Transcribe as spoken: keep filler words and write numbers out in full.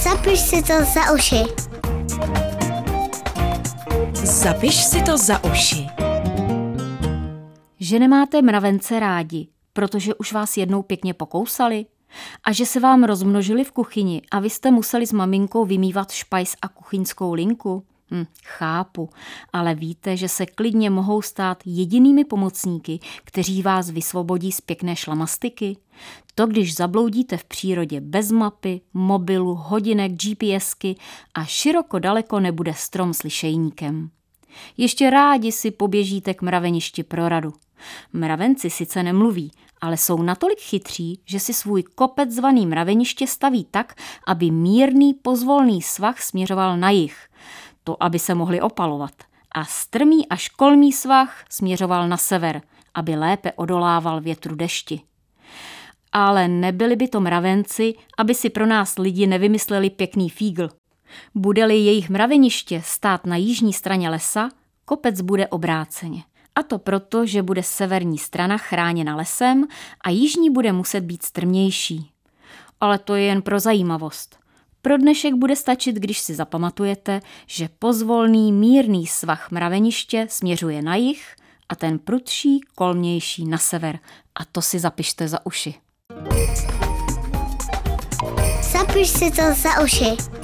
Zapiš si to za uši. Zapiš si to za uši. Že nemáte mravence rádi, protože už vás jednou pěkně pokousali? A že se vám rozmnožili v kuchyni a vy jste museli s maminkou vymývat špajs a kuchyňskou linku? Hm, chápu, ale víte, že se klidně mohou stát jedinými pomocníky, kteří vás vysvobodí z pěkné šlamastyky? To, když zabloudíte v přírodě bez mapy, mobilu, hodinek, GPSky a široko daleko nebude strom s lišejníkem. Ještě rádi si poběžíte k mraveništi pro radu. Mravenci sice nemluví, ale jsou natolik chytří, že si svůj kopec zvaný mraveniště staví tak, aby mírný pozvolný svah směřoval na jih. To, aby se mohli opalovat. A strmý a školmý svah směřoval na sever, aby lépe odolával větru dešti. Ale nebyli by to mravenci, aby si pro nás lidi nevymysleli pěkný fígl. Bude-li jejich mraveniště stát na jižní straně lesa, kopec bude obráceně. A to proto, že bude severní strana chráněna lesem a jižní bude muset být strmější. Ale to je jen pro zajímavost. Pro dnešek bude stačit, když si zapamatujete, že pozvolný mírný svah mraveniště směřuje na jih a ten prudší, kolmější na sever. A to si zapište za uši. Zapiš si to za uši.